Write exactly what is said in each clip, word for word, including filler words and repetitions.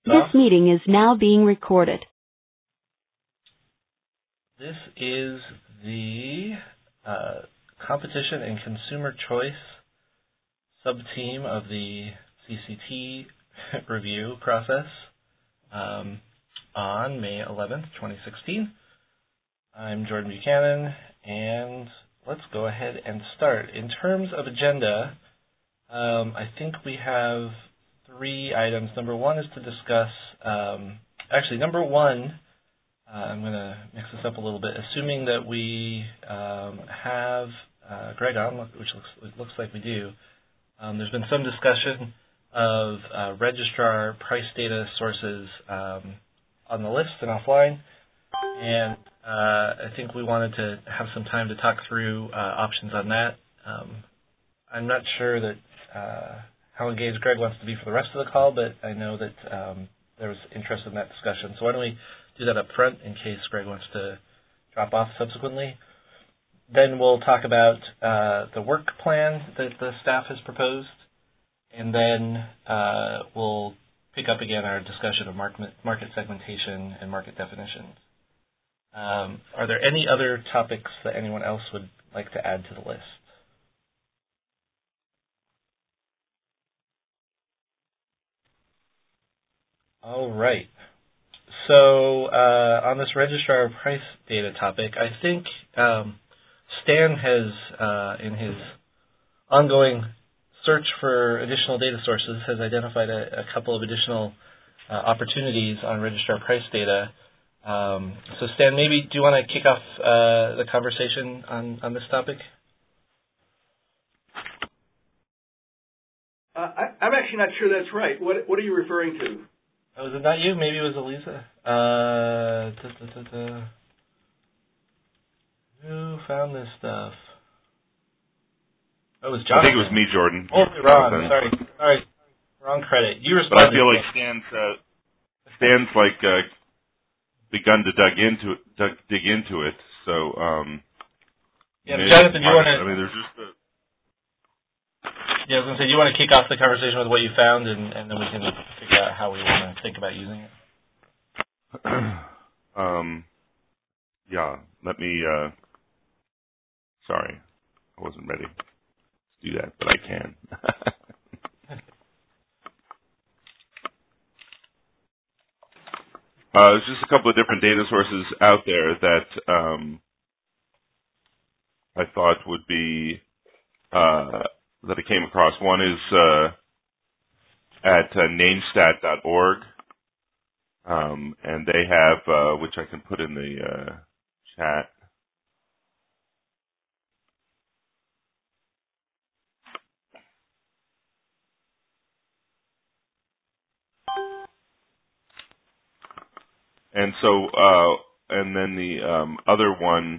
This meeting is now being recorded. This is the uh, Competition and Consumer Choice sub-team of the C C T review process um, on May eleventh, twenty sixteen. I'm Jordan Buchanan, and let's go ahead and start. In terms of agenda, um, I think we have three items. Number one is to discuss, um, actually, number one, uh, I'm going to mix this up a little bit, assuming that we um, have uh, Greg on, which looks, it looks like we do. Um, there's been some discussion of uh, registrar price data sources um, on the list and offline, and uh, I think we wanted to have some time to talk through uh, options on that. Um, I'm not sure that uh, how engaged Greg wants to be for the rest of the call, but I know that um, there was interest in that discussion. So why don't we do that up front in case Greg wants to drop off subsequently. Then we'll talk about uh, the work plan that the staff has proposed, and then uh, we'll pick up again our discussion of market, market segmentation and market definitions. Um, are there any other topics that anyone else would like to add to the list? All right. So uh, on this registrar price data topic, I think um, Stan has, uh, in his ongoing search for additional data sources, has identified a, a couple of additional uh, opportunities on registrar price data. Um, so Stan, maybe do you want to kick off uh, the conversation on, on this topic? Uh, I, I'm actually not sure that's right. What, what are you referring to? Oh, was it not you? Maybe it was Elisa. Uh, da, da, da, da. Who found this stuff? Oh, it was Jonathan. I think it was me, Jordan. Oh, Ron. Sorry. Sorry. Wrong credit. You responded. But I feel like Stan's, uh, Stan's like uh, begun to dug into it, dug, dig into it. So, um, yeah, Jonathan, you want to? I mean, there's just a. Yeah, I was going to say, do you want to kick off the conversation with what you found, and, and then we can figure out how we want to think about using it? um, yeah, let me, uh, sorry, I wasn't ready to do that, but I can. uh, there's just a couple of different data sources out there that um, I thought would be uh, that I came across. One is uh, at uh, namestat dot org, um, and they have, uh, which I can put in the uh, chat. And so, uh, and then the um, other one,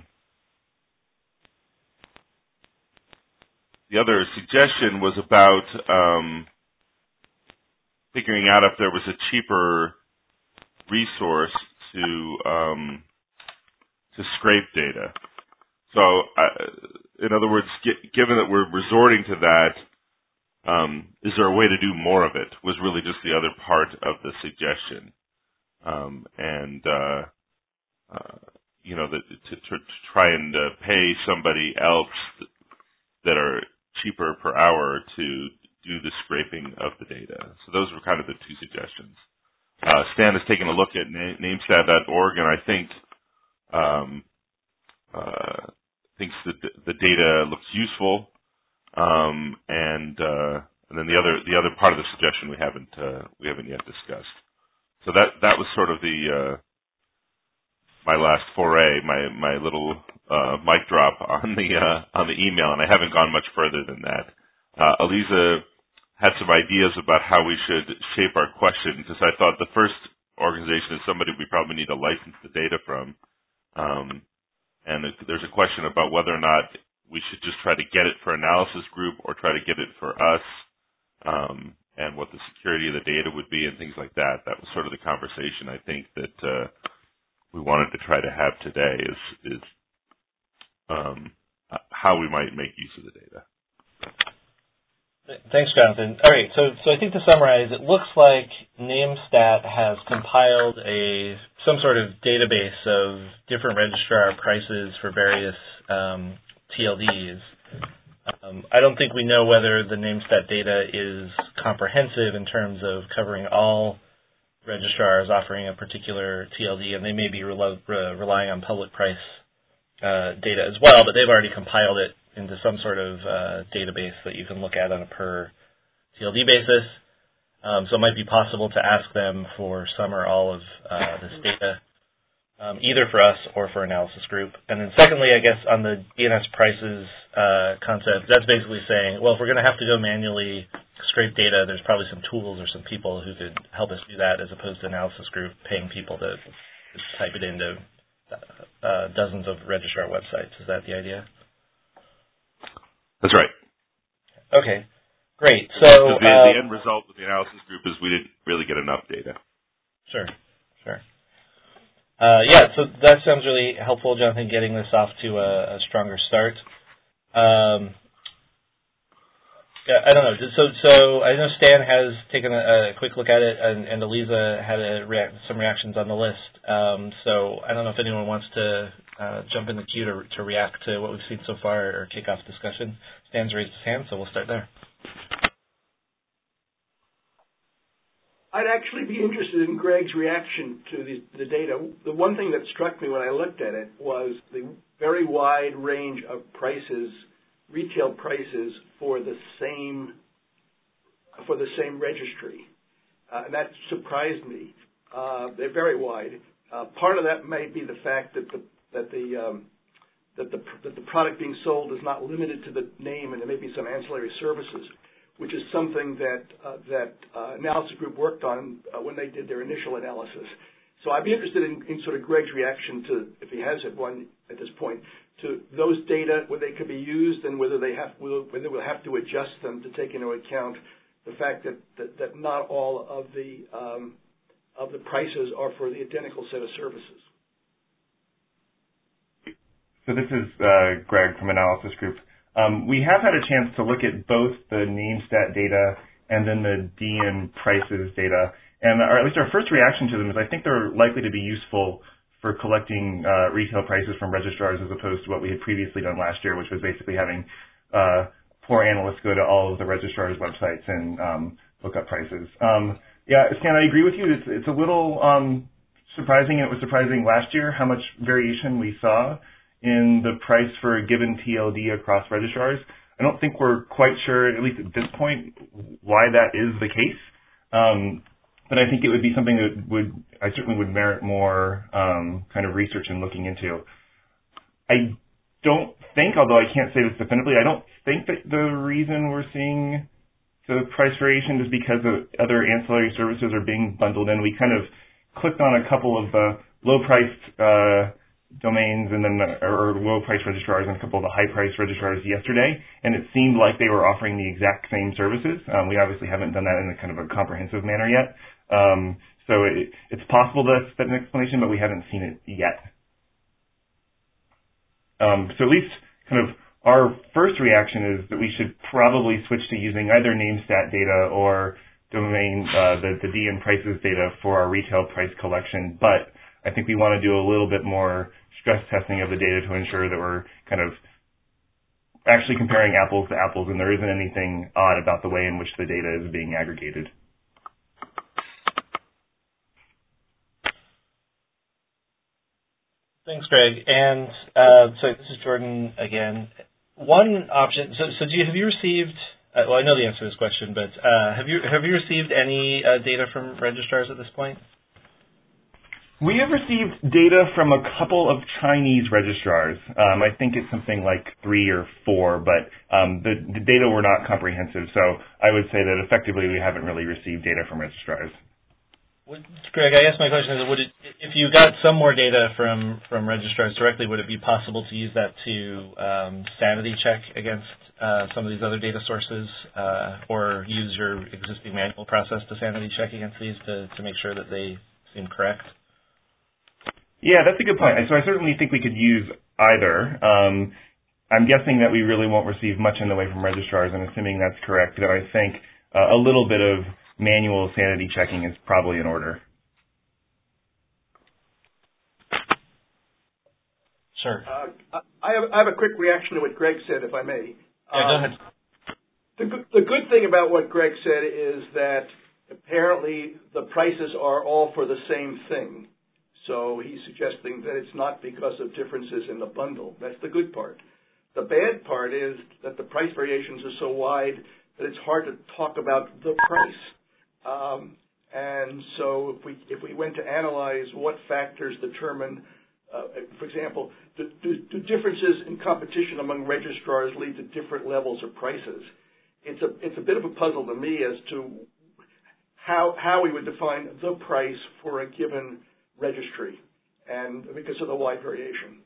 the other suggestion was about um, figuring out if there was a cheaper resource to um, to scrape data. So, uh, in other words, g- given that we're resorting to that, um, is there a way to do more of it? Was really just the other part of the suggestion, um, and uh, uh, you know, that to, to, to try and uh, pay somebody else that are cheaper per hour to do the scraping of the data. So those were kind of the two suggestions. Uh, Stan has taken a look at namestat dot org, and I think um, uh, thinks that the data looks useful. Um, and uh, and then the other the other part of the suggestion we haven't uh, we haven't yet discussed. So that that was sort of the uh, my last foray, my my little uh, mic drop on the uh, on the email, and I haven't gone much further than that. Uh, Elisa had some ideas about how we should shape our question, because I thought the first organization is somebody we probably need to license the data from. Um, and there's a question about whether or not we should just try to get it for analysis group or try to get it for us, um, and what the security of the data would be and things like that. That was sort of the conversation I think that uh, we wanted to try to have today is, is um, how we might make use of the data. Thanks, Jonathan. All right, so so I think to summarize, it looks like NameStat has compiled a some sort of database of different registrar prices for various um, T L Ds. Um, I don't think we know whether the NameStat data is comprehensive in terms of covering all registrars offering a particular T L D, and they may be rel- re- relying on public price uh, data as well, but they've already compiled it into some sort of uh, database that you can look at on a per T L D basis. Um, so it might be possible to ask them for some or all of uh, this data, um, either for us or for analysis group. And then secondly, I guess on the D N S prices uh, concept, that's basically saying, well, if we're going to have to go manually scrape data, there's probably some tools or some people who could help us do that, as opposed to analysis group paying people to, to type it into uh, dozens of registrar websites. Is that the idea? That's right. Okay, great. So the, uh, the end result with the analysis group is we didn't really get enough data. Sure, sure. Uh, yeah, so that sounds really helpful, Jonathan, getting this off to a, a stronger start. Um, yeah, I don't know. So, so I know Stan has taken a, a quick look at it, and, and Eliza had a react, some reactions on the list. Um, so I don't know if anyone wants to uh, jump in the queue to, to react to what we've seen so far or kick off discussion. Stan's raised his hand, so we'll start there. I'd actually be interested in Greg's reaction to the, the data. The one thing that struck me when I looked at it was the very wide range of prices, retail prices for the same for the same registry, uh, and that surprised me. Uh, they're very wide. Uh, part of that may be the fact that the that the um, that the that the product being sold is not limited to the name, and there may be some ancillary services, which is something that uh, that uh, analysis group worked on uh, when they did their initial analysis. So I'd be interested in, in sort of Greg's reaction to, if he has one at this point, to those data, whether they could be used and whether they have whether we'll have to adjust them to take into account the fact that that, that not all of the um, of the prices are for the identical set of services. So this is uh, Greg from Analysis Group. Um, we have had a chance to look at both the NameStat data and then the D N prices data, and our, at least our first reaction to them is I think they're likely to be useful for collecting uh, retail prices from registrars as opposed to what we had previously done last year, which was basically having uh, poor analysts go to all of the registrars' websites and um, look up prices. Um, yeah, Stan, I agree with you. It's, it's a little um, surprising, and it was surprising last year how much variation we saw in the price for a given T L D across registrars. I don't think we're quite sure, at least at this point, why that is the case. Um, but I think it would be something that would, I certainly would merit more um, kind of research and looking into. I don't think, although I can't say this definitively, I don't think that the reason we're seeing the price variation is because of other ancillary services are being bundled in. We kind of clicked on a couple of the low-priced uh, domains and then the, or low-price registrars and a couple of the high-price registrars yesterday, and it seemed like they were offering the exact same services. Um, we obviously haven't done that in a kind of a comprehensive manner yet. Um, so it, it's possible that's, that's an explanation, but we haven't seen it yet. Um, so at least kind of our first reaction is that we should probably switch to using either NameStat data or domain, uh, the, the D N prices data for our retail price collection, but I think we want to do a little bit more stress testing of the data to ensure that we're kind of actually comparing apples to apples and there isn't anything odd about the way in which the data is being aggregated. Thanks, Greg. And uh, so this is Jordan again. One option. So, so do you, have you received? Uh, well, I know the answer to this question, but uh, have you have you received any uh, data from registrars at this point? We have received data from a couple of Chinese registrars. Um, I think it's something like three or four, but um, the, the data were not comprehensive. So I would say that effectively we haven't really received data from registrars. Would, Greg, I guess my question is, would it, if you got some more data from, from registrars directly, would it be possible to use that to um, sanity check against uh, some of these other data sources, uh, or use your existing manual process to sanity check against these to, to make sure that they seem correct? Yeah, that's a good point. So I certainly think we could use either. Um, I'm guessing that we really won't receive much in the way from registrars, and assuming that's correct, then I think uh, a little bit of manual sanity checking is probably in order. Sure. Uh, I, have, I have a quick reaction to what Greg said, if I may. Yeah, um, go ahead. The, the good thing about what Greg said is that apparently the prices are all for the same thing. So he's suggesting that it's not because of differences in the bundle. That's the good part. The bad part is that the price variations are so wide that it's hard to talk about the price. Um, and so if we if we went to analyze what factors determine, uh, for example, do, do, do differences in competition among registrars lead to different levels of prices? It's a it's a bit of a puzzle to me as to how how we would define the price for a given registry, and because of the wide variation.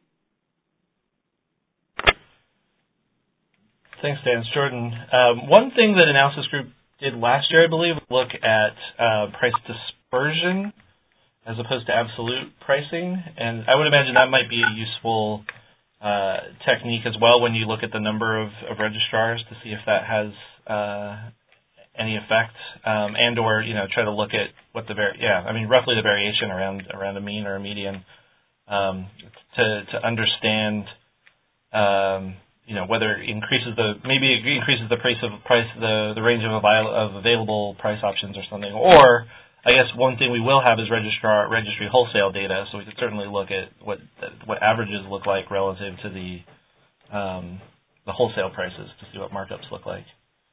Thanks, Dan. It's Jordan. Um, one thing that Analysis Group did last year, I believe, was look at uh, price dispersion as opposed to absolute pricing, and I would imagine that might be a useful uh, technique as well when you look at the number of, of registrars to see if that has uh, any effect, um, and or you know try to look at what the var- yeah I mean roughly the variation around around a mean or a median um, to to understand. Um, you know, whether it increases the, maybe it increases the price of price, the, the range of, avail- of available price options or something. Or, I guess one thing we will have is registrar, registry wholesale data, so we could certainly look at what, what averages look like relative to the, um, the wholesale prices to see what markups look like.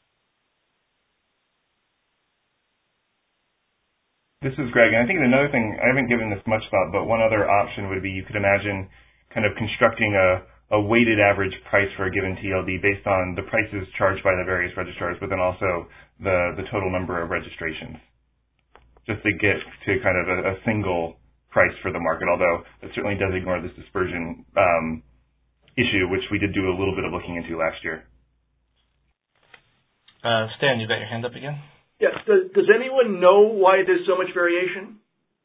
This is Greg, and I think another thing, I haven't given this much thought, but one other option would be you could imagine kind of constructing a a weighted average price for a given T L D based on the prices charged by the various registrars, but then also the, the total number of registrations, just to get to kind of a, a single price for the market, although it certainly does ignore this dispersion um, issue, which we did do a little bit of looking into last year. Uh, Stan, you got your hand up again? Yeah. Does, does anyone know why there's so much variation?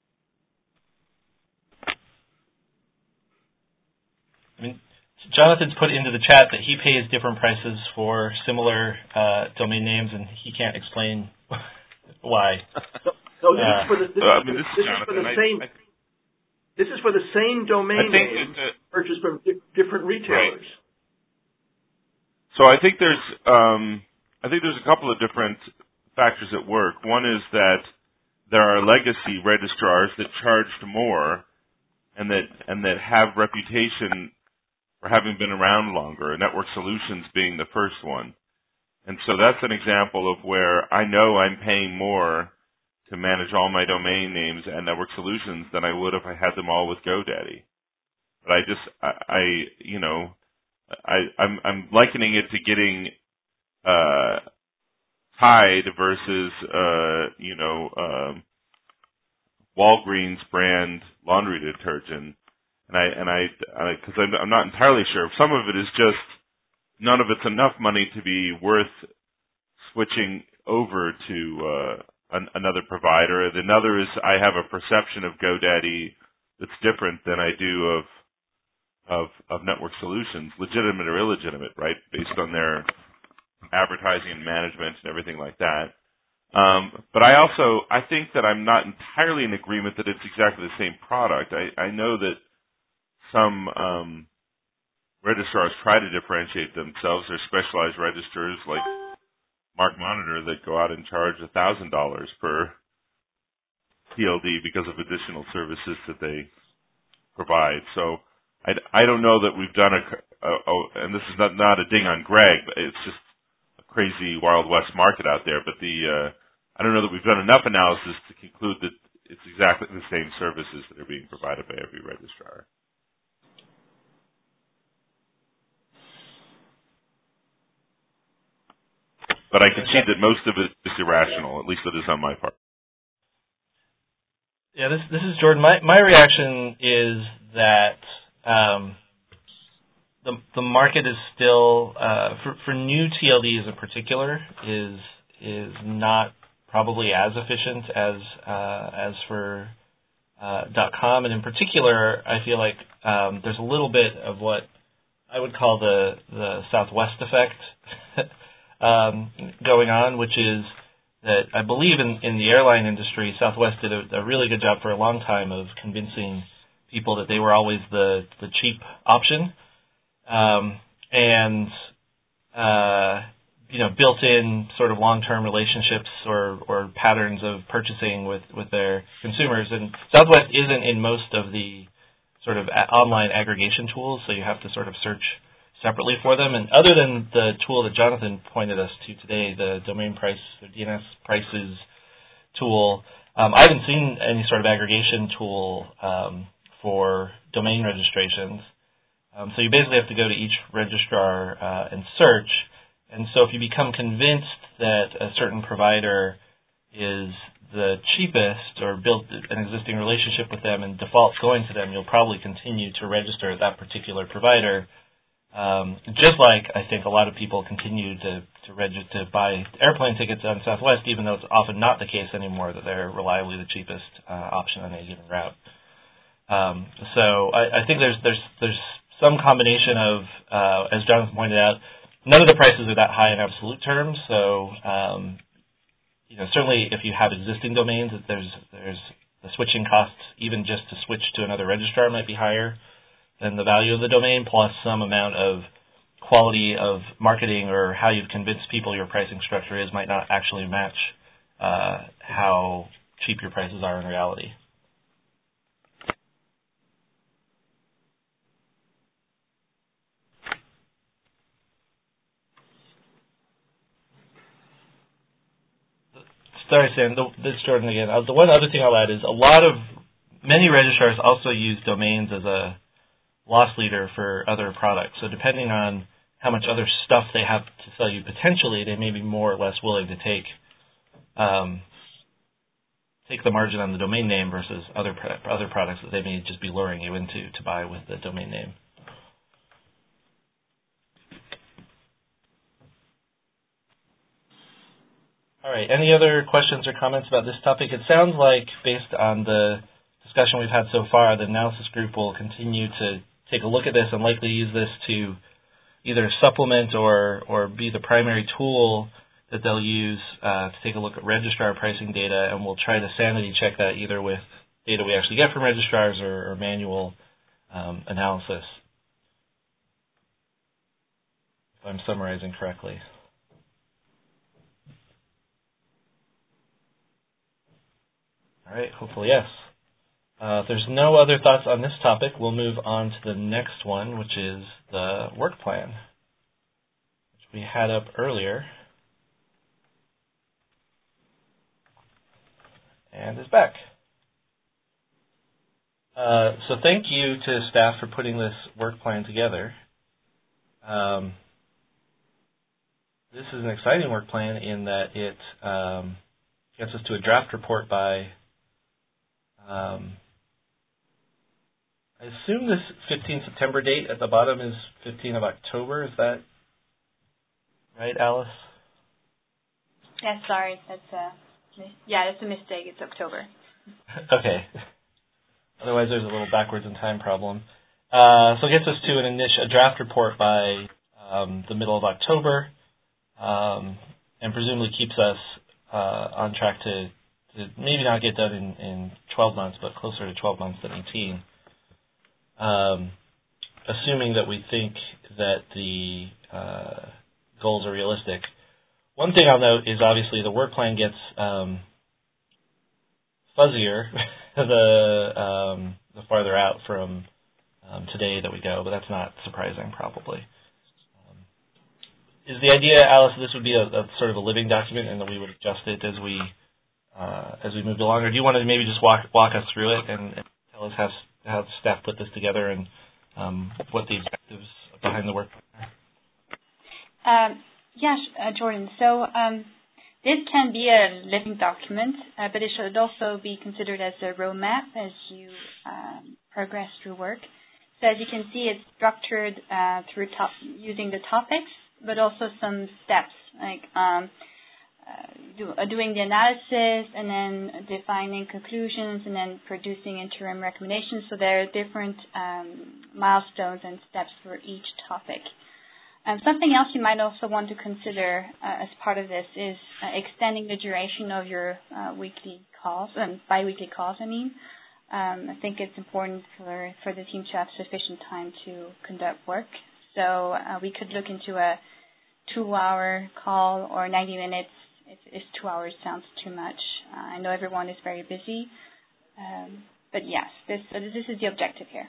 I mean, Jonathan's put into the chat that he pays different prices for similar uh, domain names, and he can't explain why. So, so this, uh, is for the, this, uh, I mean, this, this is, is for the same. I, I, this is for the same domain name uh, purchased from di- different retailers. Right. So I think there's, um, I think there's a couple of different factors at work. One is that there are legacy registrars that charged more, and that and that have reputation for having been around longer, Network Solutions being the first one. And so that's an example of where I know I'm paying more to manage all my domain names and Network Solutions than I would if I had them all with GoDaddy. But I just, I, I you know, I, I'm, I'm likening it to getting uh, Tide versus, uh, you know, um, Walgreens brand laundry detergent. And I, and I, because I'm, I'm not entirely sure. Some of it is just none of it's enough money to be worth switching over to uh, an, another provider. And another is I have a perception of GoDaddy that's different than I do of of of Network Solutions, legitimate or illegitimate, right, based on their advertising and management and everything like that. Um, but I also I think that I'm not entirely in agreement that it's exactly the same product. I, I know that some um, registrars try to differentiate themselves. There's specialized registrars like Mark Monitor that go out and charge one thousand dollars per T L D because of additional services that they provide. So I, I don't know that we've done a, a, a and this is not, not a ding on Greg, but it's just a crazy Wild West market out there. But the uh, I don't know that we've done enough analysis to conclude that it's exactly the same services that are being provided by every registrar. But I can see that most of it is irrational, at least it is on my part. Yeah, this this is Jordan. My my reaction is that um, the the market is still uh, for for new T L Ds in particular is is not probably as efficient as uh, as for uh, .com, and in particular, I feel like um, there's a little bit of what I would call the, the Southwest effect um, going on, which is that I believe in, in the airline industry, Southwest did a, a really good job for a long time of convincing people that they were always the, the cheap option. Um, and, uh, you know, built in sort of long-term relationships or, or patterns of purchasing with, with their consumers. And Southwest isn't in most of the sort of a- online aggregation tools, so you have to sort of search separately for them. And other than the tool that Jonathan pointed us to today, the domain price, the D N S prices tool, um, I haven't seen any sort of aggregation tool um, for domain registrations. Um, so you basically have to go to each registrar uh, and search. And so if you become convinced that a certain provider is the cheapest or build an existing relationship with them and default going to them, you'll probably continue to register at that particular provider. Um, just like I think a lot of people continue to to, reg- to buy airplane tickets on Southwest, even though it's often not the case anymore that they're reliably the cheapest uh, option on a given route. Um, so I, I think there's there's there's some combination of, uh, as Jonathan pointed out, none of the prices are that high in absolute terms. So um, you know, certainly if you have existing domains, there's there's the switching costs, even just to switch to another registrar, might be higher than the value of the domain, plus some amount of quality of marketing or how you've convinced people your pricing structure is might not actually match uh, how cheap your prices are in reality. Sorry, Sam, this is Jordan again. Uh, the one other thing I'll add is a lot of, many registrars also use domains as a loss leader for other products. So depending on how much other stuff they have to sell you potentially, they may be more or less willing to take um, take the margin on the domain name versus other other products that they may just be luring you into to buy with the domain name. All right, any other questions or comments about this topic? It sounds like, based on the discussion we've had so far, the analysis group will continue to take a look at this and likely use this to either supplement or, or be the primary tool that they'll use uh, to take a look at registrar pricing data, and we'll try to sanity check that either with data we actually get from registrars or, or manual um, analysis, if I'm summarizing correctly. All right, hopefully yes. Uh, if there's no other thoughts on this topic, we'll move on to the next one, which is the work plan, which we had up earlier and is back. Uh, so thank you to staff for putting this work plan together. Um, this is an exciting work plan in that it um, gets us to a draft report by Um, I assume this fifteenth September date at the bottom is fifteenth of October. Is that right, Alice? Yeah, sorry. That's a, yeah, that's a mistake. It's October. Okay. Otherwise, there's a little backwards in time problem. Uh, so it gets us to an initial a draft report by um, the middle of October, um, and presumably keeps us uh, on track to, to maybe not get done in, in twelve months, but closer to twelve months than eighteen. Um, assuming that we think that the uh, goals are realistic. One thing I'll note is obviously the work plan gets um, fuzzier the um, the farther out from um, today that we go, but that's not surprising probably. Um, is the idea, Alice, this would be a, a sort of a living document and that we would adjust it as we uh, as we moved along, or do you want to maybe just walk walk us through it and, and tell us how how staff put this together and um, what the objectives behind the work plan are? Um, yeah, uh, Jordan. So um, this can be a living document, uh, but it should also be considered as a roadmap as you um, progress through work. So as you can see, it's structured uh, through top, using the topics, but also some steps like um, uh, do, uh, doing the analysis and then defining conclusions and then producing interim recommendations. So there are different um, milestones and steps for each topic. Um, something else you might also want to consider uh, as part of this is uh, extending the duration of your uh, weekly calls, and um, bi-weekly calls, I mean. Um, I think it's important for, for the team to have sufficient time to conduct work. So uh, we could look into a two-hour call or ninety minutes. If, if two hours sounds too much. Uh, I know everyone is very busy. Um, but yes, this, uh, this is the objective here.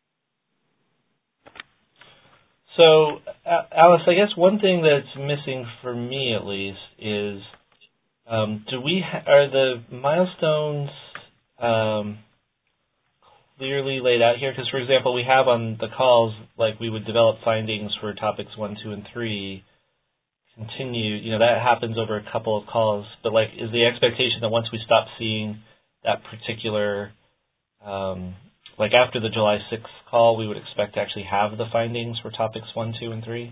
So, uh, Alice, I guess one thing that's missing for me, at least, is um, do we ha- are the milestones um, clearly laid out here? Because, for example, we have on the calls, like we would develop findings for topics one, two, and three. Continue, you know, that happens over a couple of calls. But like, is the expectation that once we stop seeing that particular um, like after the July sixth call, we would expect to actually have the findings for topics one, two, and three?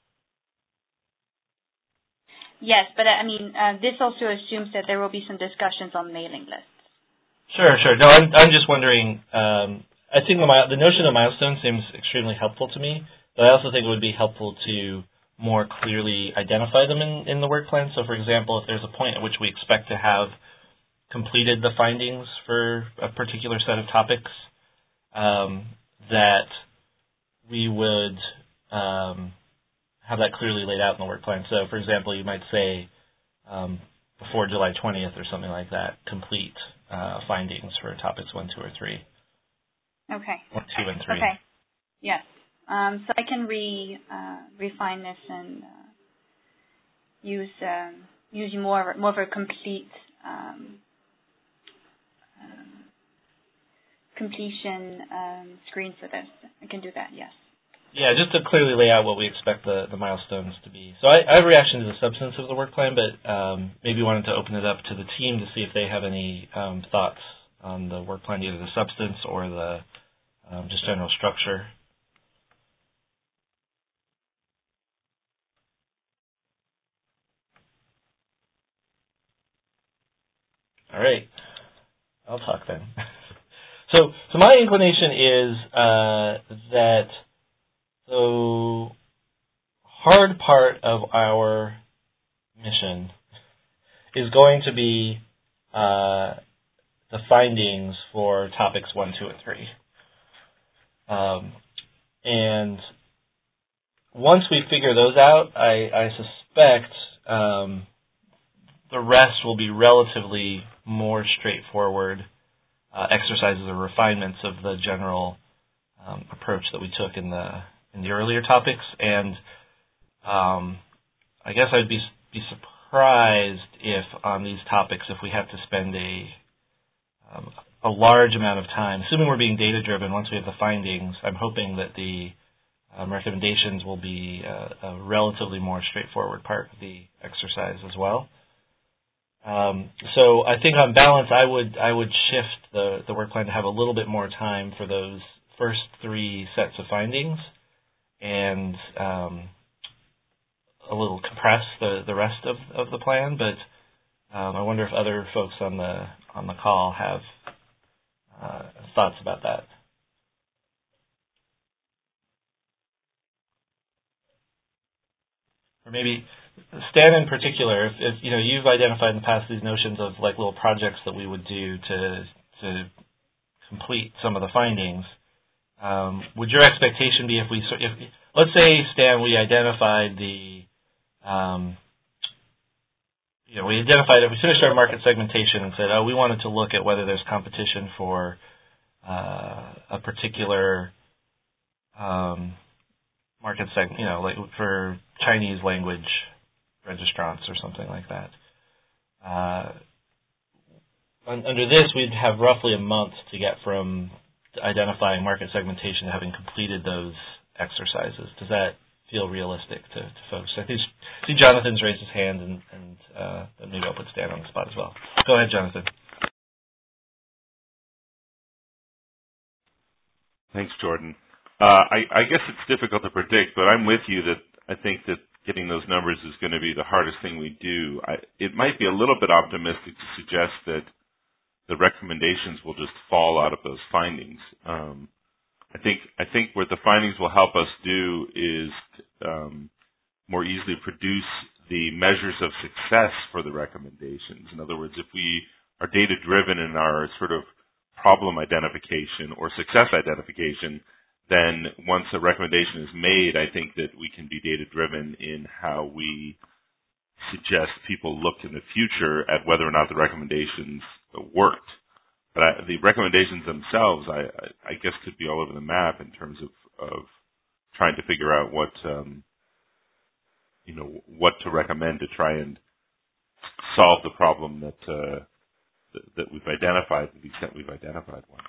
Yes, but I mean, uh, this also assumes that there will be some discussions on mailing lists. Sure, sure. No, I'm, I'm just wondering, um, I think the, the notion of milestone seems extremely helpful to me, but I also think it would be helpful to more clearly identify them in, in the work plan. So, for example, if there's a point at which we expect to have completed the findings for a particular set of topics, um, that we would um, have that clearly laid out in the work plan. So, for example, you might say um, before July twentieth or something like that, complete uh, findings for topics one, two, or three. Okay. One, two, and three. Okay. Yes. Um, so I can re uh, refine this and uh, use um, use more more of a complete um, um, completion um, screen for this. I can do that. Yes. Yeah, just to clearly lay out what we expect the, the milestones to be. So I, I have a reaction to the substance of the work plan, but um, maybe wanted to open it up to the team to see if they have any um, thoughts on the work plan, either the substance or the um, just general structure. All right, I'll talk then. so, so my inclination is uh, that the hard part of our mission is going to be uh, the findings for topics one, two, and three. Um, and once we figure those out, I, I suspect um, the rest will be relatively more straightforward uh, exercises or refinements of the general um, approach that we took in the in the earlier topics. And um, I guess I'd be be surprised if on these topics, if we have to spend a um, a large amount of time, assuming we're being data driven. Once we have the findings, I'm hoping that the um, recommendations will be uh, a relatively more straightforward part of the exercise as well. Um, so I think on balance, I would I would shift the, the work plan to have a little bit more time for those first three sets of findings, and um, a little compress the, the rest of, of the plan. But um, I wonder if other folks on the on the call have uh, thoughts about that. Or maybe Stan in particular, if, if you know you've identified in the past these notions of like little projects that we would do to to complete some of the findings. Um, would your expectation be if we if let's say Stan, we identified the um, you know we identified it, we finished our market segmentation and said, oh, we wanted to look at whether there's competition for uh, a particular um, market segment, you know, like for Chinese language registrants or something like that. Uh, under this, we'd have roughly a month to get from identifying market segmentation to having completed those exercises. Does that feel realistic to, to folks? I think, see Jonathan's raised his hand, and, and uh, maybe I'll put Stan on the spot as well. Go ahead, Jonathan. Thanks, Jordan. Uh, I, I guess it's difficult to predict, but I'm with you that I think that getting those numbers is going to be the hardest thing we do. I, it might be a little bit optimistic to suggest that the recommendations will just fall out of those findings. Um, I think I think what the findings will help us do is um, more easily produce the measures of success for the recommendations. In other words, if we are data-driven in our sort of problem identification or success identification, then once a recommendation is made, I think that we can be data-driven in how we suggest people look in the future at whether or not the recommendations worked. But I, the recommendations themselves, I, I guess, could be all over the map in terms of, of trying to figure out what, um, you know, what to recommend to try and solve the problem that uh, that, that we've identified to the extent we've identified one.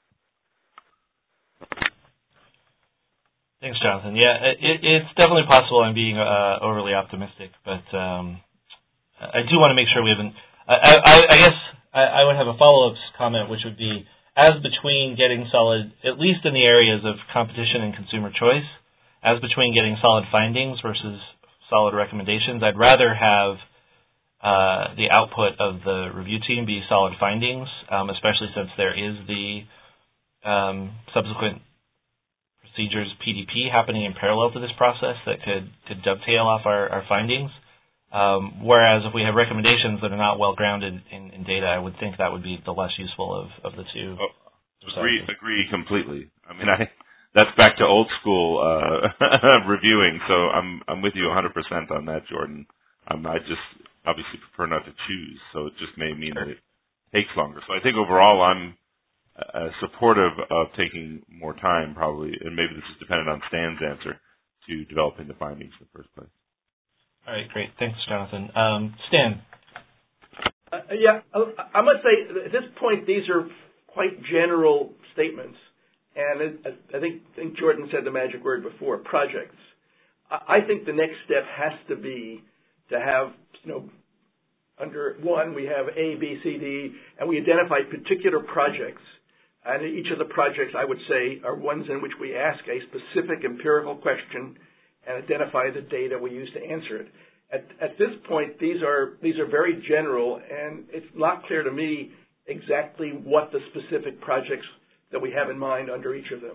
Thanks, Jonathan. Yeah, it, it's definitely possible I'm being uh, overly optimistic, but um, I do want to make sure we haven't. I, I, I guess I, I would have a follow-up comment, which would be, as between getting solid, at least in the areas of competition and consumer choice, as between getting solid findings versus solid recommendations, I'd rather have uh, the output of the review team be solid findings, um, especially since there is the um, subsequent procedures P D P happening in parallel to this process that could, could dovetail off our, our findings. Um, whereas if we have recommendations that are not well grounded in, in data, I would think that would be the less useful of, of the two. Oh, agree, agree completely. I mean, I that's back to old school uh, reviewing. So I'm I'm with you one hundred percent on that, Jordan. Um, I just obviously prefer not to choose, so it just may mean that it takes longer. So I think overall I'm uh, supportive of taking more time, probably, and maybe this is dependent on Stan's answer to developing the findings in the first place. All right, great. Thanks, Jonathan. Um, Stan. Uh, yeah, I must say, at this point, these are quite general statements. And I think, I think Jordan said the magic word before, projects. I think the next step has to be to have, you know, under one, we have A, B, C, D, and we identify particular projects. And each of the projects, I would say, are ones in which we ask a specific empirical question and identify the data we use to answer it. At, at this point, these are these are very general, and it's not clear to me exactly what the specific projects that we have in mind under each of them.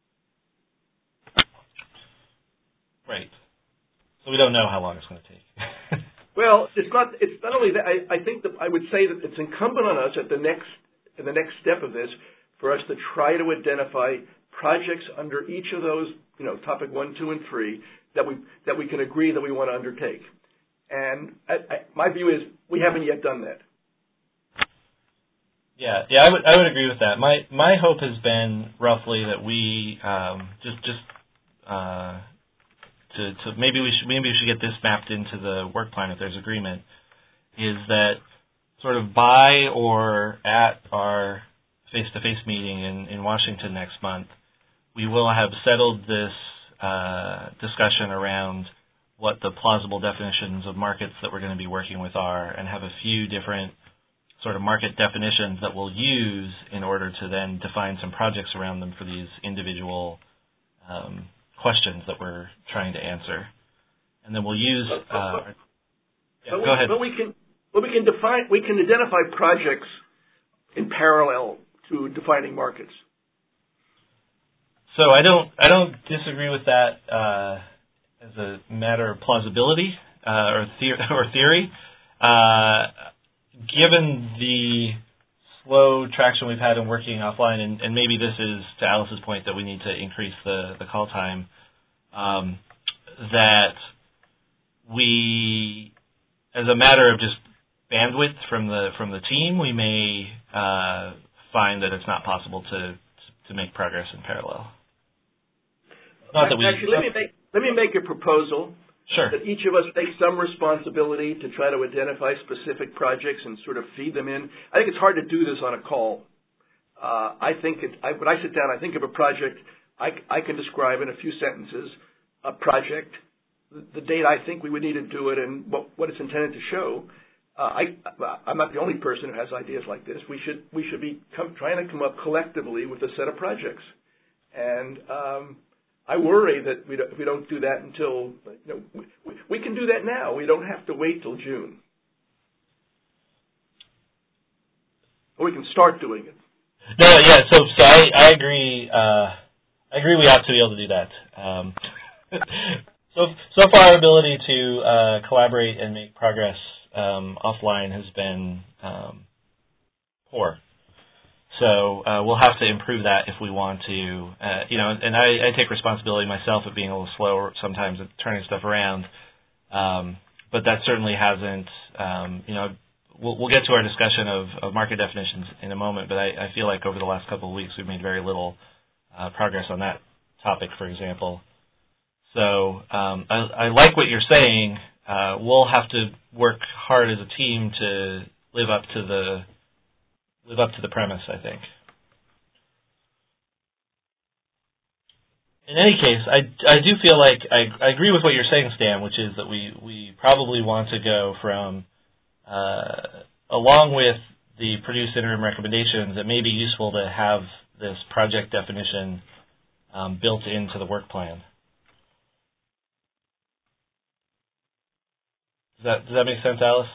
Right. So we don't know how long it's going to take. Well, it's not. It's not only that. I, I think that I would say that it's incumbent on us at the next in the next step of this for us to try to identify projects under each of those, you know, topic one, two, and three that we that we can agree that we want to undertake. And I, I, my view is we haven't yet done that. Yeah, yeah, I would I would agree with that. My my hope has been roughly that we um, just just uh, to to maybe we should maybe we should get this mapped into the work plan if there's agreement. Is that sort of by or at our face-to-face meeting in, in Washington next month, we will have settled this uh, discussion around what the plausible definitions of markets that we're going to be working with are, and have a few different sort of market definitions that we'll use in order to then define some projects around them for these individual um, questions that we're trying to answer. And then we'll use. Uh, yeah, but go we, ahead. But we can, but we can define, we can identify projects in parallel to defining markets. So I don't, I don't disagree with that uh, as a matter of plausibility uh, or, the- or theory. Uh, given the slow traction we've had in working offline, and, and maybe this is to Alice's point that we need to increase the, the call time, um, that we, as a matter of just bandwidth from the from the team, we may uh, find that it's not possible to to make progress in parallel. Not that we, Actually, let me make let me make a proposal. Sure. That each of us take some responsibility to try to identify specific projects and sort of feed them in. I think it's hard to do this on a call. Uh, I think it, I, when I sit down, I think of a project. I, I can describe in a few sentences a project, the, the date I think we would need to do it, and what, what it's intended to show. Uh, I, I'm not the only person who has ideas like this. We should we should be come, trying to come up collectively with a set of projects, and um, I worry that we don't, if we don't do that until, you know, we, we can do that now. We don't have to wait till June. Or we can start doing it. No, yeah. So, so I, I agree. Uh, I agree. We ought to be able to do that. Um, so, so far, our ability to uh, collaborate and make progress um, offline has been um, poor. So uh, we'll have to improve that if we want to. Uh, you know, and I, I take responsibility myself of being a little slow sometimes at turning stuff around. Um, but that certainly hasn't. Um, you know. We'll, we'll get to our discussion of, of market definitions in a moment, but I, I feel like over the last couple of weeks we've made very little uh, progress on that topic, for example. So um, I, I like what you're saying. Uh, we'll have to work hard as a team to live up to the live up to the premise, I think. In any case, I, I do feel like I, I agree with what you're saying, Stan, which is that we, we probably want to go from Uh, along with the produced interim recommendations, it may be useful to have this project definition um, built into the work plan. Does that, does that make sense, Alice?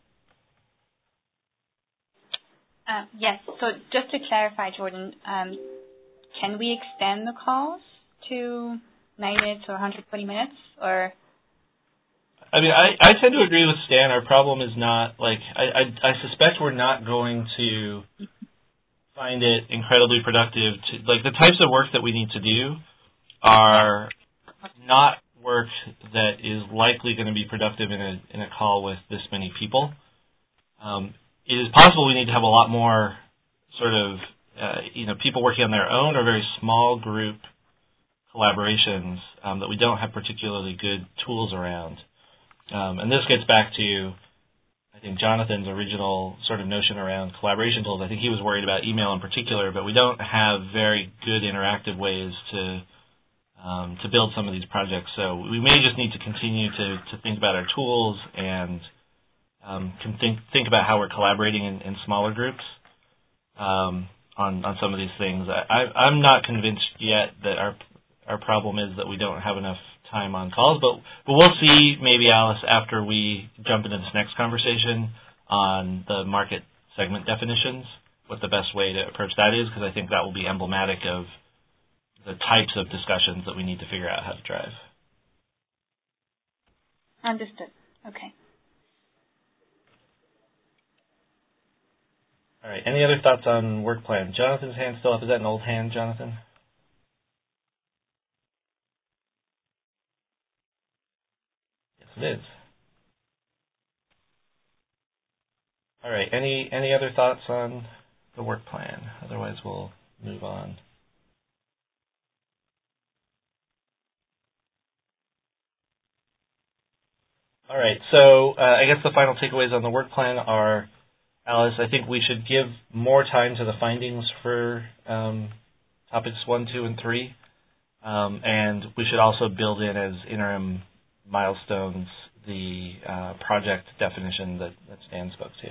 Uh, yes. So just to clarify, Jordan, um, can we extend the calls to ninety minutes or one hundred twenty minutes, or? I mean, I, I tend to agree with Stan. Our problem is not, like, I, I, I suspect we're not going to find it incredibly productive. To, like, the types of work that we need to do are not work that is likely going to be productive in a in a call with this many people. Um, it is possible we need to have a lot more sort of, uh, you know, people working on their own or very small group collaborations um, that we don't have particularly good tools around. Um, and this gets back to, I think, Jonathan's original sort of notion around collaboration tools. I think he was worried about email in particular, but we don't have very good interactive ways to um, to build some of these projects. So we may just need to continue to, to think about our tools and um, can think think about how we're collaborating in, in smaller groups um, on on some of these things. I, I, I'm not convinced yet that our our problem is that we don't have enough time on calls, but, but we'll see maybe, Alice, after we jump into this next conversation on the market segment definitions, what the best way to approach that is, because I think that will be emblematic of the types of discussions that we need to figure out how to drive. Understood. Okay. All right. Any other thoughts on work plan? Jonathan's hand still up. Is that an old hand, Jonathan? It is. All right. Any any other thoughts on the work plan? Otherwise, we'll move on. All right. So uh, I guess the final takeaways on the work plan are, Alice, I think we should give more time to the findings for um, topics one, two, and three, um, and we should also build in as interim milestones the uh, project definition that, that Stan spoke to.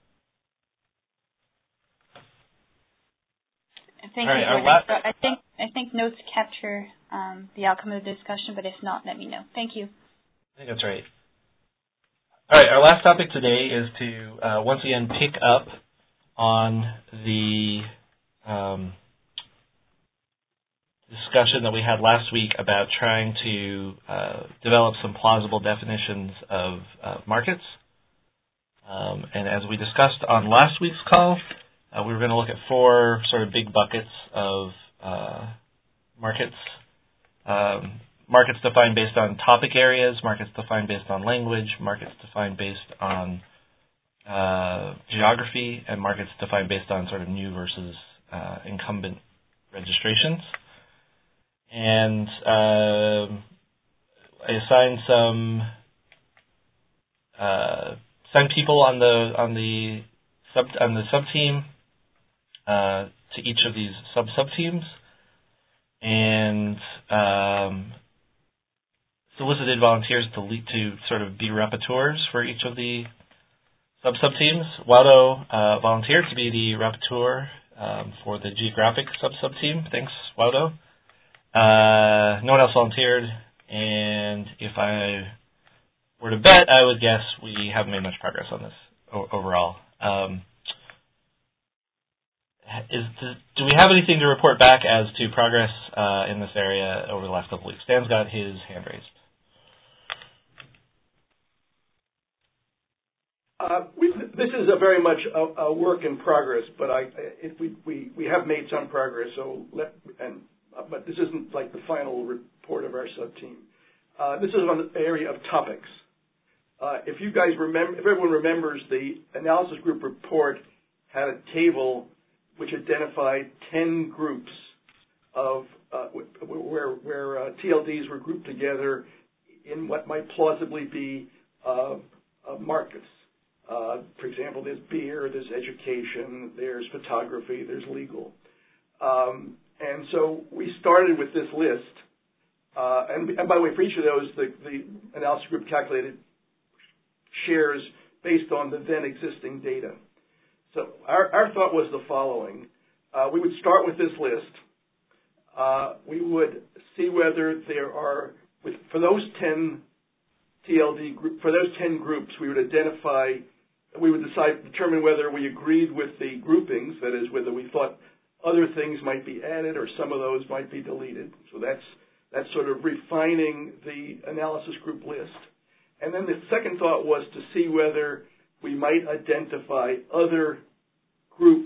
Thank All you, right, Jordan. la- So I think I think notes capture um, the outcome of the discussion, but if not, let me know. Thank you. I think that's right. All right, our last topic today is to uh, once again pick up on the um, discussion that we had last week about trying to uh, develop some plausible definitions of uh, markets. Um, and as we discussed on last week's call, uh, we were going to look at four sort of big buckets of uh, markets. Um, markets defined based on topic areas, markets defined based on language, markets defined based on uh, geography, and markets defined based on sort of new versus uh, incumbent registrations. And uh, I assigned some uh, assigned people on the on the sub on the sub team uh, to each of these sub sub teams, and um, solicited volunteers to lead, to sort of be rapporteurs for each of the sub sub teams. Waldo uh, volunteered to be the rapporteur um, for the geographic sub sub team. Thanks, Waldo. Uh, no one else volunteered, and if I were to bet, I would guess we haven't made much progress on this o- overall. Um, is the, do we have anything to report back as to progress uh, in this area over the last couple of weeks? Stan's got his hand raised. Uh, we, this is a very much a, a work in progress, but I, if we, we, we have made some progress. So let and uh, but this isn't like the final report of our sub team. Uh, this is on the area of topics. Uh, if you guys remember, if everyone remembers, the analysis group report had a table which identified ten groups of uh, where where uh, T L Ds were grouped together in what might plausibly be uh, uh, markets. Uh, for example, there's beer, there's education, there's photography, there's legal. Um, and so we started with this list. Uh, and, and by the way, for each of those, the, the analysis group calculated shares based on the then existing data. So our, our thought was the following. Uh, we would start with this list. Uh, we would see whether there are, with, for those ten T L D group, for those ten groups, we would identify, we would decide, determine whether we agreed with the groupings, that is, whether we thought other things might be added or some of those might be deleted. So that's, that's sort of refining the analysis group list. And then the second thought was to see whether we might identify other groups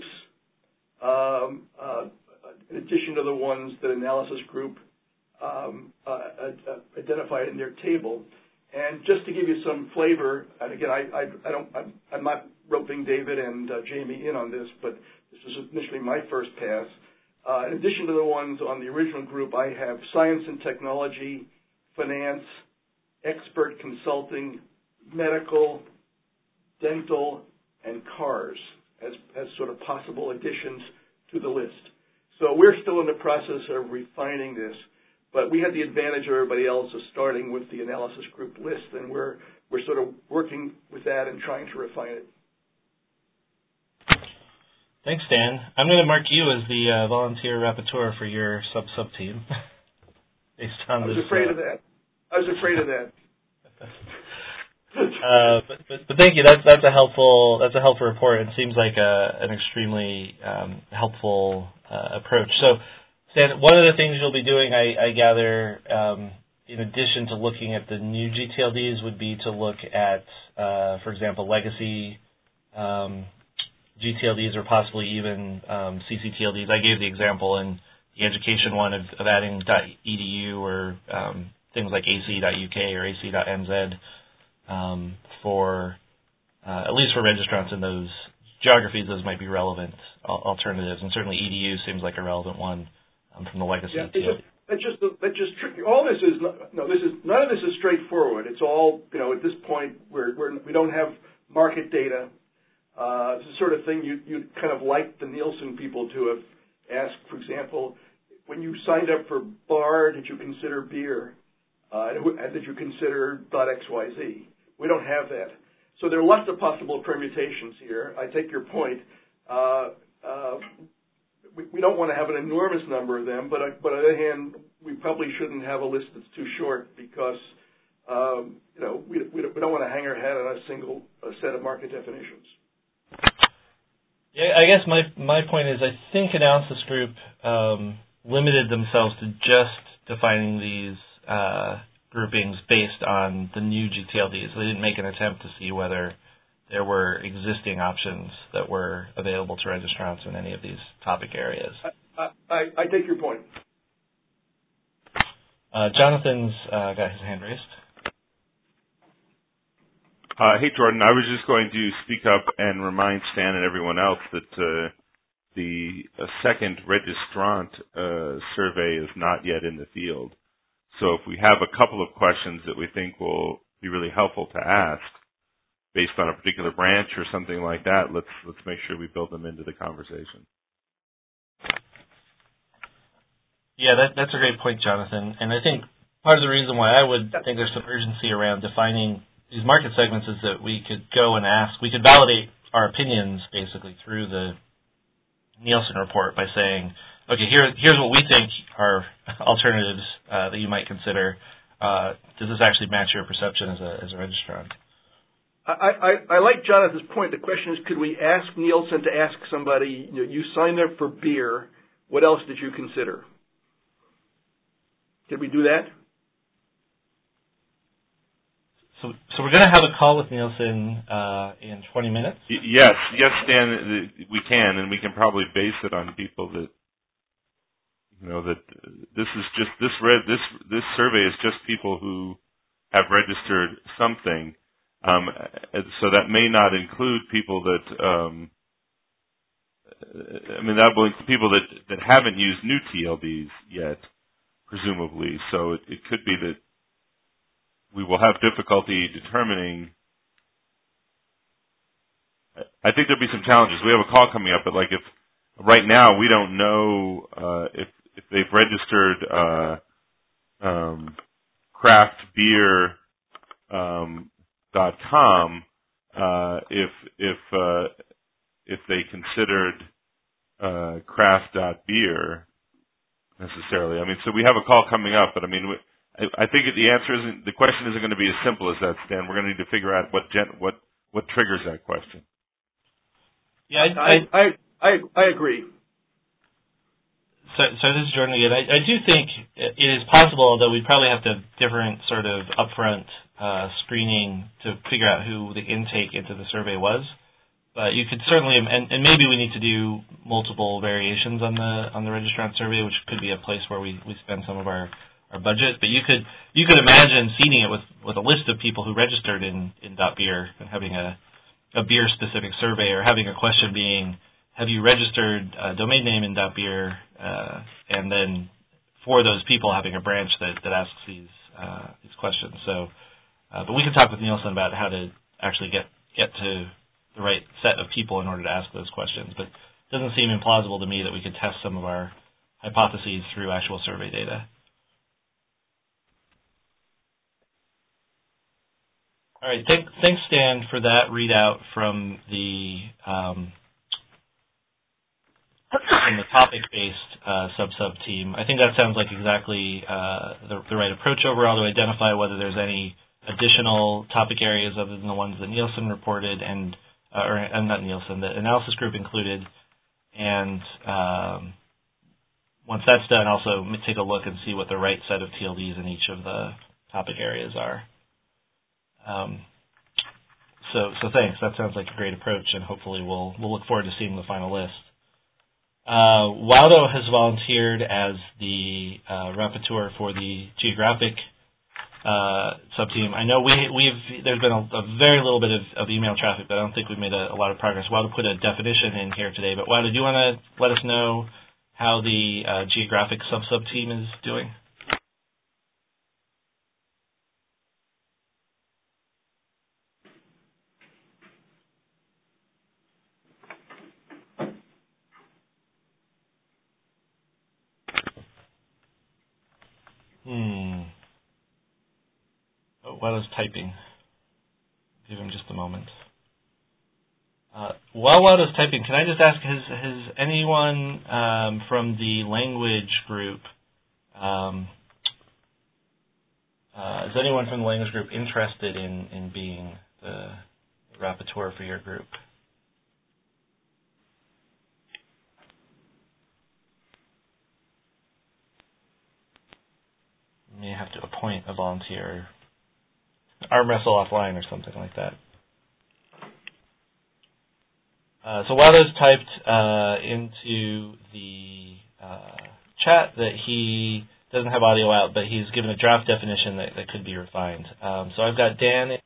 um, uh, in addition to the ones that analysis group um, uh, uh, identified in their table. And just to give you some flavor, and again, I, I, I don't, I'm, I'm not roping David and uh, Jamie in on this, but this was initially my first pass. Uh, in addition to the ones on the original group, I have science and technology, finance, expert consulting, medical, dental, and cars as, as sort of possible additions to the list. So we're still in the process of refining this. But we had the advantage of everybody else of starting with the analysis group list, and we're we're sort of working with that and trying to refine it. Thanks, Dan. I'm going to mark you as the uh, volunteer rapporteur for your sub-sub team. Based on I was this, afraid uh, of that. I was afraid of that. uh, but, but, but thank you. That's that's a helpful that's a helpful report. It seems like a, an extremely um, helpful uh, approach. So. Stan, one of the things you'll be doing, I, I gather, um, in addition to looking at the new G T L Ds, would be to look at, uh, for example, legacy um, G T L Ds or possibly even um, C C T L Ds. I gave the example in the education one of, of adding .edu or um, things like A C dot U K or A C dot N Z um, for, uh, at least for registrants in those geographies, those might be relevant alternatives. And certainly E D U seems like a relevant one. From the legacy. Yeah, it's just, it's just, it's just tricky. All this is no, this is none of this is straightforward. It's all, you know, at this point we're, we're we don't have market data. Uh, it's the sort of thing you you kind of like the Nielsen people to have asked. For example, when you signed up for bar, did you consider beer? Uh, and did you consider .X Y Z? We don't have that. So there are lots of possible permutations here. I take your point. Uh, uh, We, we don't want to have an enormous number of them, but, but on the other hand, we probably shouldn't have a list that's too short because, um, you know, we, we, we don't want to hang our head on a single a set of market definitions. Yeah, I guess my my point is I think Analysis Group um, limited themselves to just defining these uh, groupings based on the new G T L Ds. They didn't make an attempt to see whether there were existing options that were available to registrants in any of these topic areas. I, I, I take your point. Uh, Jonathan's uh, got his hand raised. Uh, hey, Jordan. I was just going to speak up and remind Stan and everyone else that uh, the uh, second registrant uh, survey is not yet in the field. So if we have a couple of questions that we think will be really helpful to ask, based on a particular branch or something like that, let's let's make sure we build them into the conversation. Yeah, that, that's a great point, Jonathan. And I think part of the reason why I would think there's some urgency around defining these market segments is that we could go and ask, we could validate our opinions basically through the Nielsen report by saying, okay, here, here's what we think are alternatives uh, that you might consider. uh, does this actually match your perception as a as a registrant? I, I, I like Jonathan's point. The question is, could we ask Nielsen to ask somebody, you know, you signed up for beer, what else did you consider? Did we do that? So, so we're going to have a call with Nielsen uh, in twenty minutes? Y- yes, yes, Stan, we can, and we can probably base it on people that, you know, that this is just, this red, this, this survey is just people who have registered something. Um, so that may not include people that, um, I mean, that will include people that, that haven't used new T L Ds yet, presumably. So it, it could be that we will have difficulty determining. I think there'll be some challenges. We have a call coming up, but like if right now we don't know uh, if if they've registered uh, um, craft beer um, dot com, uh, if if uh, if they considered uh, craft dot beer necessarily. I mean, so we have a call coming up, but I mean. We, I think the answer isn't, the question isn't going to be as simple as that, Stan. We're going to need to figure out what gen, what what triggers that question. Yeah, I I I, I, I agree. So, so this is Jordan again. I, I do think it is possible that we probably have to have different sort of upfront uh, screening to figure out who the intake into the survey was. But you could certainly, and, and maybe we need to do multiple variations on the on the registrant survey, which could be a place where we, we spend some of our our budget, but you could you could imagine seeding it with, with a list of people who registered in, in .beer and having a, a beer specific survey, or having a question being, have you registered a domain name in .beer, uh, and then for those people having a branch that, that asks these uh, these questions. So, uh, but we can talk with Nielsen about how to actually get get to the right set of people in order to ask those questions. But it doesn't seem implausible to me that we could test some of our hypotheses through actual survey data. All right, thank, thanks, Stan, for that readout from the um, from the topic-based uh, sub-sub team. I think that sounds like exactly uh, the, the right approach overall to identify whether there's any additional topic areas other than the ones that Nielsen reported, and uh, or uh, not Nielsen, the analysis group included. And um, once that's done, also take a look and see what the right set of T L Ds in each of the topic areas are. Um, so, so thanks. That sounds like a great approach, and hopefully we'll we'll look forward to seeing the final list. Uh, Waldo has volunteered as the uh, rapporteur for the geographic uh, subteam. I know we we've there's been a, a very little bit of, of email traffic, but I don't think we've made a, a lot of progress. Waldo put a definition in here today, but Waldo, do you want to let us know how the uh, geographic sub sub team is doing? Hmm. Oh, while I was typing, give him just a moment. Uh, while I was typing, can I just ask, has, has anyone um, from the language group, um, uh, is anyone from the language group interested in, in being the rapporteur for your group? You may have to appoint a volunteer, arm wrestle offline or something like that. Uh, so Waldo's typed uh, into the uh, chat that he doesn't have audio out, but he's given a draft definition that, that could be refined. Um, so I've got Dan.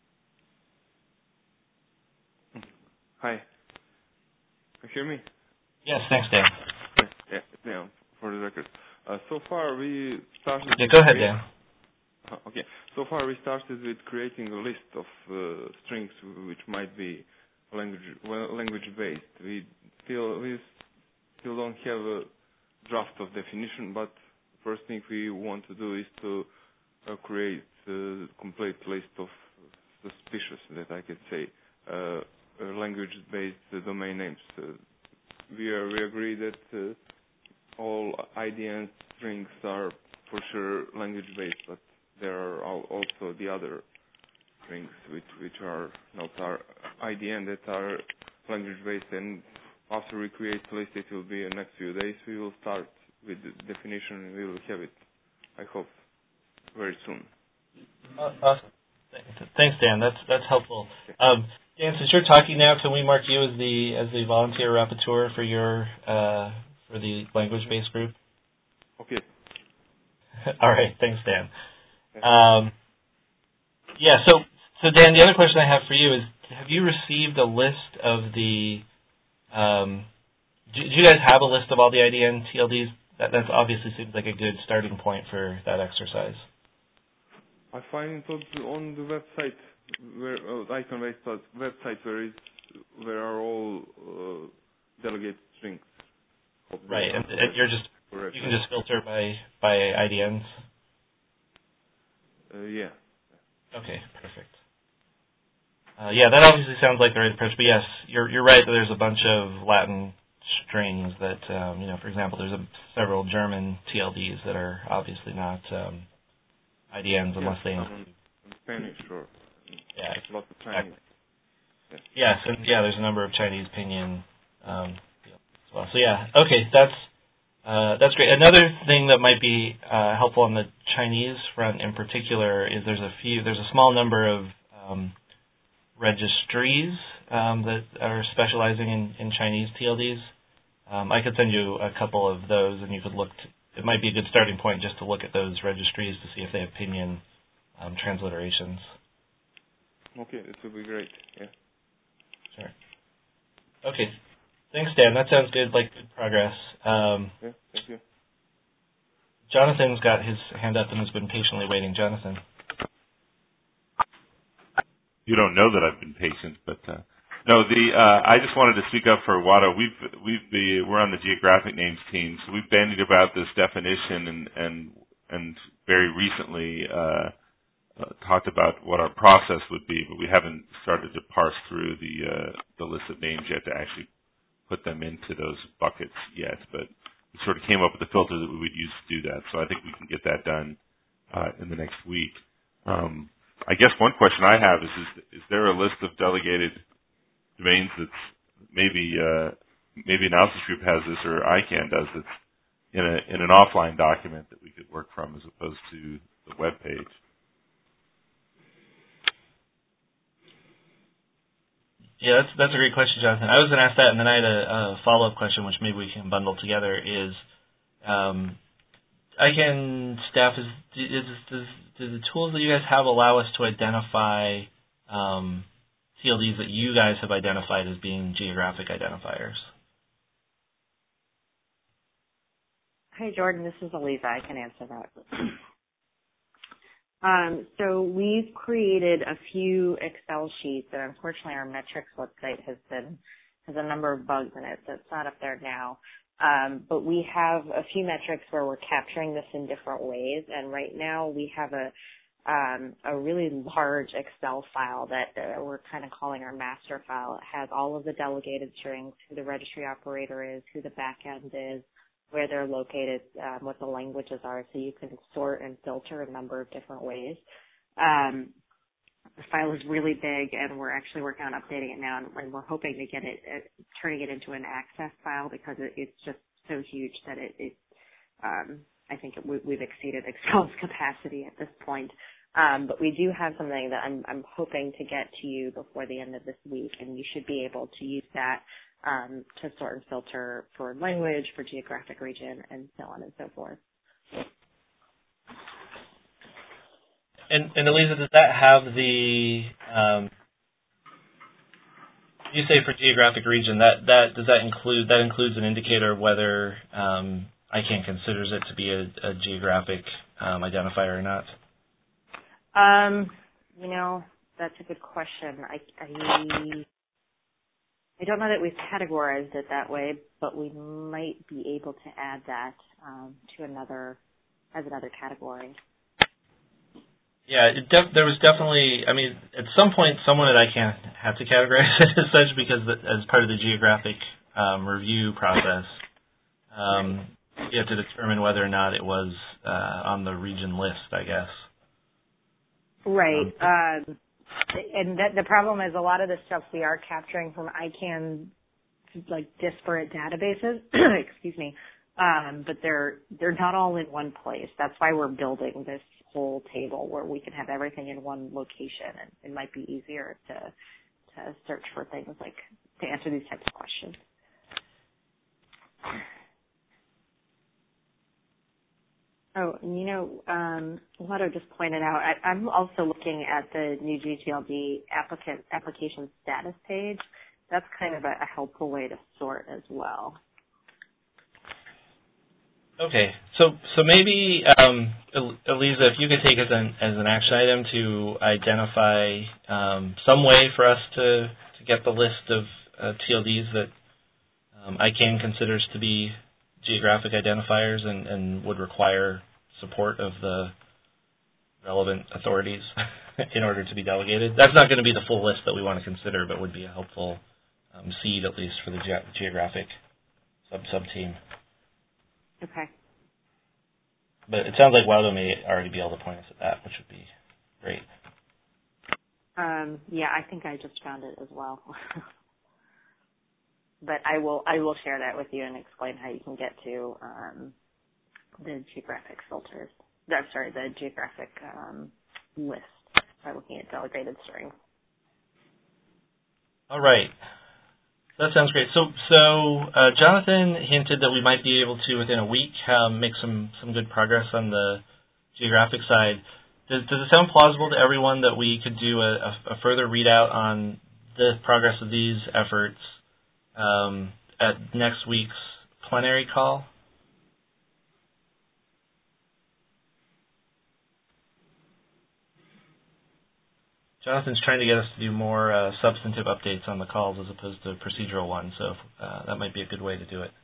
Hi. You hear me? Yes, thanks, Dan. Yeah, yeah, for the record. Uh, so far we started... Yeah, go ahead, Dan. Uh, okay. So far we started with creating a list of uh, strings which might be language well, language based. We still we still don't have a draft of definition, but first thing we want to do is to uh, create a complete list of suspicious, that I could say, uh, uh, language based uh, domain names. Uh, we are we agree that uh, all I D N strings are for sure language based, but there are also the other strings which which are not our I D N that are language based, and after we create the list, it will be in the next few days. We will start with the definition, and we will have it, I hope, very soon. Uh, awesome. Thanks, Dan. That's that's helpful. Um, Dan, since you're talking now, can we mark you as the as the volunteer rapporteur for your uh, for the language-based group? Okay. All right. Thanks, Dan. Um, yeah. So, so Dan, the other question I have for you is: have you received a list of the? Um, do, do you guys have a list of all the I D N T L Ds? That that obviously seems like a good starting point for that exercise. I find it on the website, where uh, icon-based website, where is where are all uh, delegate strings. Right, and, and you're just you can just filter by by I D Ns. Uh, yeah. Okay, perfect. Uh, yeah, that obviously sounds like the right approach. But yes, you're you're right that there's a bunch of Latin strings that um, you know. For example, there's a, several German T L Ds that are obviously not um, I D Ns unless yeah, they include Spanish or yeah, lots of Chinese. Exactly. Yes, and yeah, there's a number of Chinese pinyin um, as well. So yeah, okay, that's uh, that's great. Another thing that might be uh, helpful on the Chinese front in particular is there's a few, there's a small number of um, registries um, that are specializing in, in Chinese T L Ds. Um, I could send you a couple of those, and you could look. To, it might be a good starting point just to look at those registries to see if they have pinyin um, transliterations. Okay, this would be great. Yeah. Sure. Okay. Thanks, Dan. That sounds good. Like good progress. Um, yeah. Thank you. Jonathan's got his hand up and has been patiently waiting. Jonathan. You don't know that I've been patient, but uh, no. The uh, I just wanted to speak up for Wada. We've we've the we're on the geographic names team, so we've bandied about this definition and and and very recently uh, uh, talked about what our process would be, but we haven't started to parse through the uh, the list of names yet to actually put them into those buckets yet. But we sort of came up with the filter that we would use to do that. So I think we can get that done uh, in the next week. Um, I guess one question I have is, is, is there a list of delegated domains that's maybe uh, maybe Analysis Group has this or I CANN does that's in a in an offline document that we could work from as opposed to the web page? Yeah, that's that's a great question, Jonathan. I was going to ask that, and then I had a, a follow-up question, which maybe we can bundle together. Is um, I CANN staff is, is does, do the tools that you guys have allow us to identify um, T L Ds that you guys have identified as being geographic identifiers? Hi, Jordan. This is Aliza. I can answer that. Um, so we've created a few Excel sheets, and unfortunately our metrics website has been has a number of bugs in it, so it's not up there now. Um, but we have a few metrics where we're capturing this in different ways, and right now we have a um, a really large Excel file that uh, we're kind of calling our master file. It has all of the delegated strings, who the registry operator is, who the backend is, where they're located, um, what the languages are, so you can sort and filter a number of different ways. Um, the file is really big, and we're actually working on updating it now, and, and we're hoping to get it, uh, turning it into an access file because it, it's just so huge that it, it um, I think it, we, we've exceeded Excel's capacity at this point. Um, but we do have something that I'm, I'm hoping to get to you before the end of this week, and you should be able to use that Um, to sort and filter for language, for geographic region, and so on and so forth. And, and Aliza, does that have the, um, you say for geographic region, that, that does that include, that includes an indicator of whether um, I CANN considers it to be a, a geographic um, identifier or not? Um, you know, that's a good question. I, I I don't know that we've categorized it that way, but we might be able to add that um, to another, as another category. Yeah, it def- there was definitely, I mean, at some point someone at I CANN had to categorize it as such because the, as part of the geographic um, review process, um, you have to determine whether or not it was uh, on the region list, I guess. Right. Um, Um, and that, the problem is a lot of the stuff we are capturing from I CAN, like disparate databases. Excuse me. Um, but they're they're not all in one place. That's why we're building this whole table where we can have everything in one location, and it might be easier to to search for things like to answer these types of questions. Oh, you know, um, Lotto just pointed out, I, I'm also looking at the new G T L D applicant application status page. That's kind of a, a helpful way to sort as well. Okay, so so maybe um, Eliza, if you could take as an as an action item to identify um, some way for us to, to get the list of uh, T L Ds that um, I CAN considers to be geographic identifiers and, and would require support of the relevant authorities in order to be delegated. That's not going to be the full list that we want to consider, but would be a helpful um, seed at least for the ge- geographic sub sub team. Okay. But it sounds like Waldo may already be able to point us at that, which would be great. Um, yeah, I think I just found it as well. But I will I will share that with you and explain how you can get to um, the geographic filters. I'm sorry, the geographic um, list by looking at delegated strings. All right. That sounds great. So, so uh, Jonathan hinted that we might be able to, within a week, um, make some, some good progress on the geographic side. Does, does it sound plausible to everyone that we could do a, a, a further readout on the progress of these efforts um, at next week's plenary call? Jonathan's trying to get us to do more uh, substantive updates on the calls as opposed to procedural ones, so uh, that might be a good way to do it.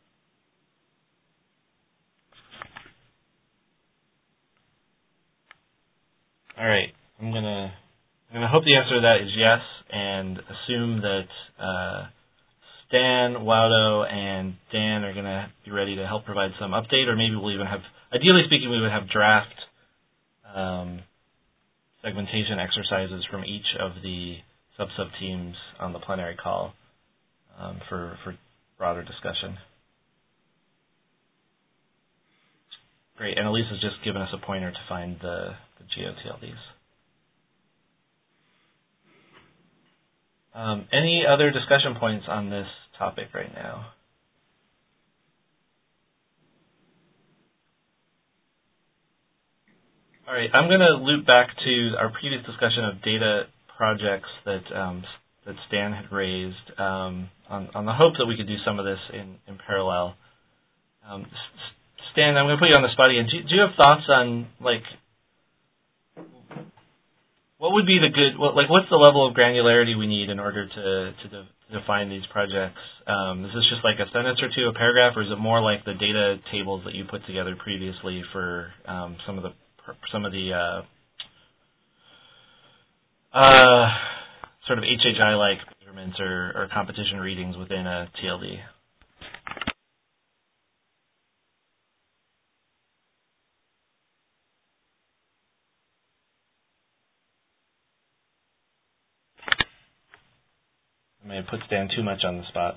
All right, I'm gonna I'm gonna hope the answer to that is yes, and assume that uh, Stan, Waldo, and Dan are gonna be ready to help provide some update, or maybe we'll even have, ideally speaking, we would have draft Um, segmentation exercises from each of the sub-sub teams on the plenary call um, for, for broader discussion. Great, and Elisa's just given us a pointer to find the, the G O T L Ds. Um, any other discussion points on this topic right now? All right, I'm going to loop back to our previous discussion of data projects that um, that Stan had raised um, on, on the hope that we could do some of this in, in parallel. Um, Stan, I'm going to put you on the spot again. Do, do you have thoughts on, like, what would be the good, what, like, what's the level of granularity we need in order to, to, de, to define these projects? Um, is this just like a sentence or two, a paragraph, or is it more like the data tables that you put together previously for um, some of the some of the uh, uh, sort of H H I-like measurements or, or competition readings within a T L D? I may have put Stan too much on the spot.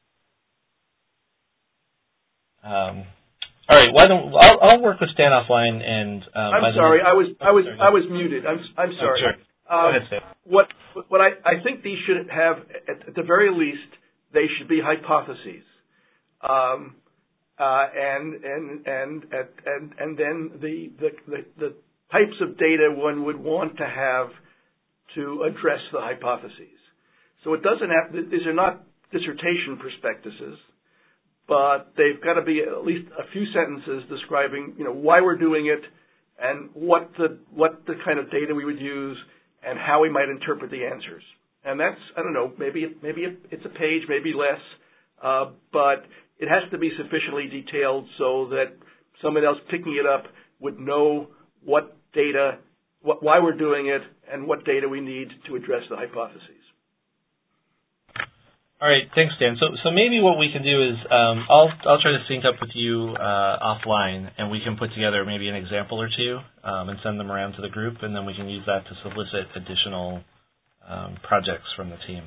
Um, all right, why don't I'll, I'll work with Stan offline and. Um, I'm sorry, I was I was I was muted. I'm I'm sorry. Oh, sure. Uh, Go ahead, Stan. What what I I think these should have at, at the very least they should be hypotheses, um, uh, and and and and and then the, the the the types of data one would want to have to address the hypotheses. So it doesn't have these are not dissertation prospectuses, but they've got to be at least a few sentences describing, you know, why we're doing it and what the what the kind of data we would use and how we might interpret the answers. And that's, I don't know, maybe maybe it's a page, maybe less, uh, but it has to be sufficiently detailed so that someone else picking it up would know what data, what, why we're doing it, and what data we need to address the hypotheses. All right, thanks, Dan. So, so maybe what we can do is um, I'll I'll try to sync up with you uh, offline, and we can put together maybe an example or two um, and send them around to the group, and then we can use that to solicit additional um, projects from the team.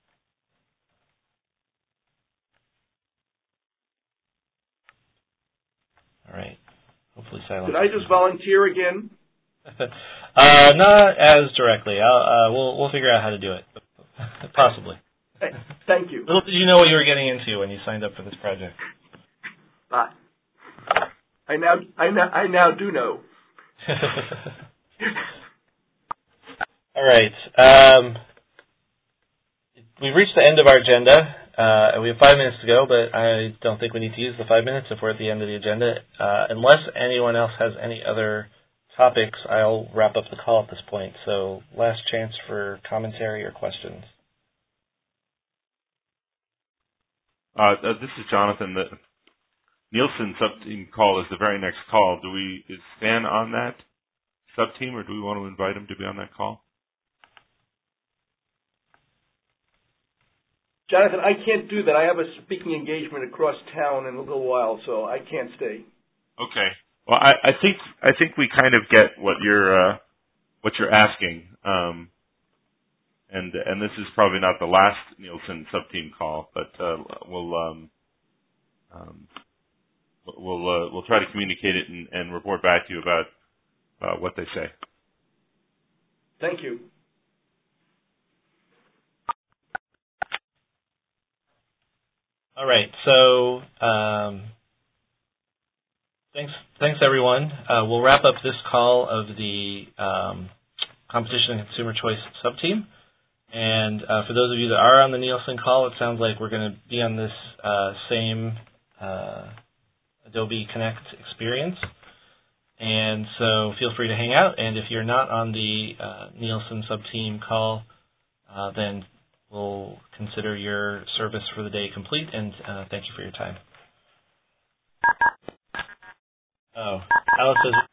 All right. Hopefully, silence. Could I just volunteer again? uh, not as directly. I'll, uh, we'll we'll figure out how to do it, possibly. Thank you. Little did you know what you were getting into when you signed up for this project. Uh, I now I now I now do know. All right. Um, we've reached the end of our agenda. Uh, we have five minutes to go, but I don't think we need to use the five minutes if we're at the end of the agenda. Uh, unless anyone else has any other topics, I'll wrap up the call at this point. So last chance for commentary or questions. Uh, this is Jonathan. The Nielsen sub-team call is the very next call. Do we is Stan on that sub-team, or do we want to invite him to be on that call? Jonathan, I can't do that. I have a speaking engagement across town in a little while, so I can't stay. Okay. Well, I, I think I think we kind of get what you're uh, what you're asking, um, and and this is probably not the last Nielsen sub-team call, but uh, we'll um, um, we'll uh, we'll try to communicate it and, and report back to you about uh, what they say. Thank you. All right. So um, thanks, thanks everyone. Uh, we'll wrap up this call of the um, Competition and Consumer Choice sub-team. And uh, for those of you that are on the Nielsen call, it sounds like we're going to be on this uh, same uh, Adobe Connect experience. And so feel free to hang out. And if you're not on the uh, Nielsen sub-team call, uh, then we'll consider your service for the day complete, and uh, thank you for your time. Oh, Alice says